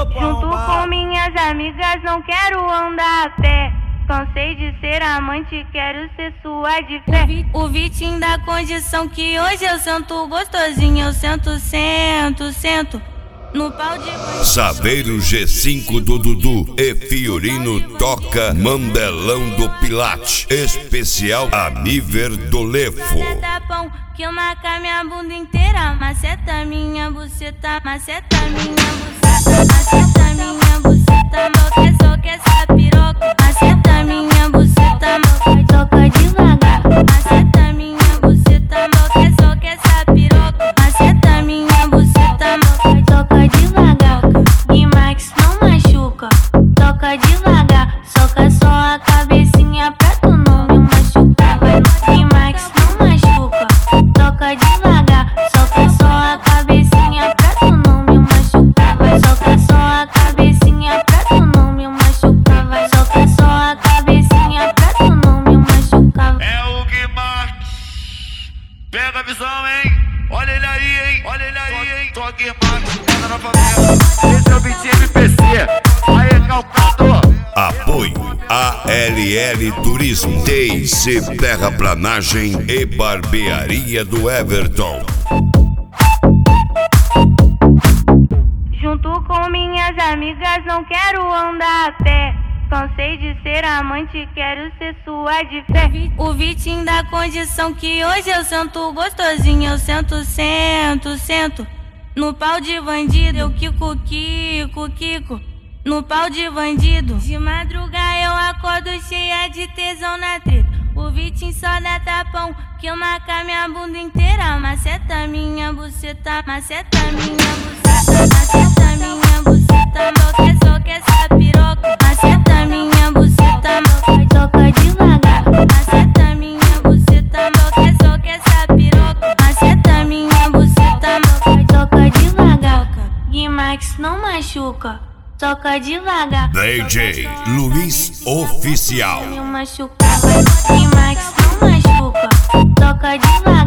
Junto com minhas amigas não quero andar a pé. Cansei de ser amante, quero ser sua de fé. O Vitinho da condição que hoje eu sento gostosinho. Eu sento no pau de banho. Saveiro G5 do Dudu e Fiorino toca Mandelão do Pilate. Especial Aniver do Lefo. Maceta pão, que marca minha bunda inteira. Maceta minha buceta, maceta minha buceta. Maceta minha buceta, meu só que essa piroca. Maceta minha buceta, meu toca devagar. Maceta minha buceta, meu só que essa piroca. Maceta minha buceta, meu toca devagar. E Max não machuca, toca devagar. Soca só a cabecinha pra tu não me machucar. E Max não machuca, toca devagar. Soca só a cabecinha pra tu não me machucar. Vai soca só a cabecinha pra tu não me machucar. Vai soca só a cabecinha pra tu não me machucar. É o Guimarães, pega a visão, hein? Olha ele aí, hein? Olha ele aí, hein? Só Guimarães, pega na favela. Esse é o Vitinho MPC, aí calcador. Apoio ALL Turismo, TIC Terraplanagem e Barbearia do Everton. Junto com minhas amigas não quero andar a pé. Cansei de ser amante, quero ser sua de fé. O Vitinho da condição que hoje eu sento gostosinho. Eu sento no pau de bandido. Eu quico no pau de bandido. De madrugada eu acordo cheia de tesão na treta. O Vitinho só dá tapão, que marca minha bunda inteira. Maceta minha buceta, maceta minha buceta. Maceta minha buceta, meu só que essa piroca. Maceta minha buceta, meu toca devagar. Maceta minha buceta, meu só que essa piroca. Maceta minha buceta, meu toca devagar. E Max não machuca, toca devagar. DJ Luiz Oficial. Me machucar. E Max não machuca, toca devagar.